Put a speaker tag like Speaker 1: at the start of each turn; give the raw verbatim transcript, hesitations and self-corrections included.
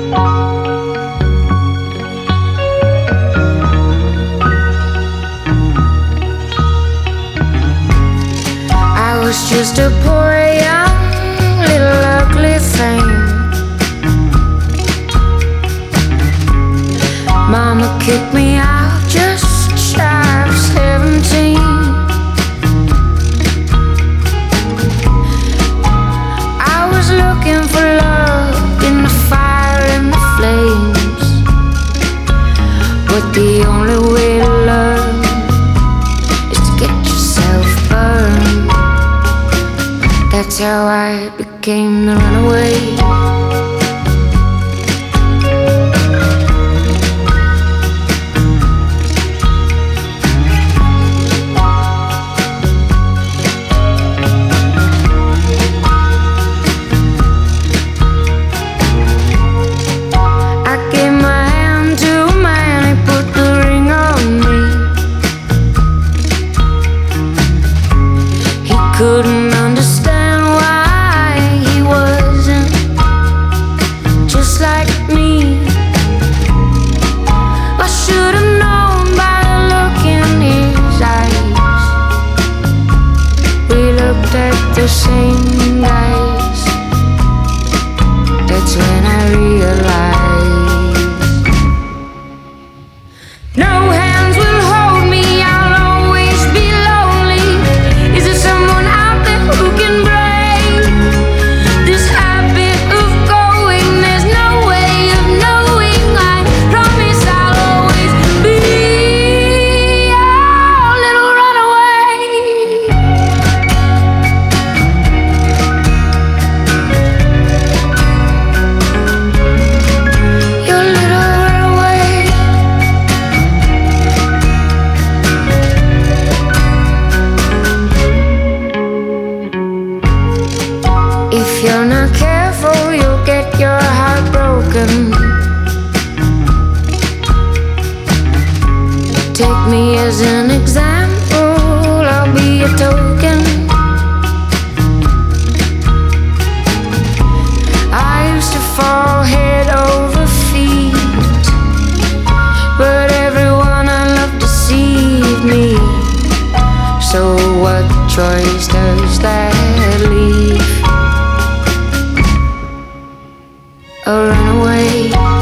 Speaker 1: I was just a poor young little ugly thing. Mama kicked me out just shy of seventeen. I was looking for love in the fire and the flames, but the only way to learn is to get yourself burned. That's how I became the runaway. Couldn't understand why he wasn't just like me. I should have known by the look in his eyes. We looked at the same guys. That's when I realized no hands will hold me. I'll always be lonely. Is there someone out there who can break this habit of going? There's no way of knowing. I promise I'll always be your little runaway. Your little runaway. If you're not careful, you'll get your heart broken. Take me as an example, I'll be a token. I used to fall head over feet, but everyone I love deceived me. So what choice does that leave? A runaway.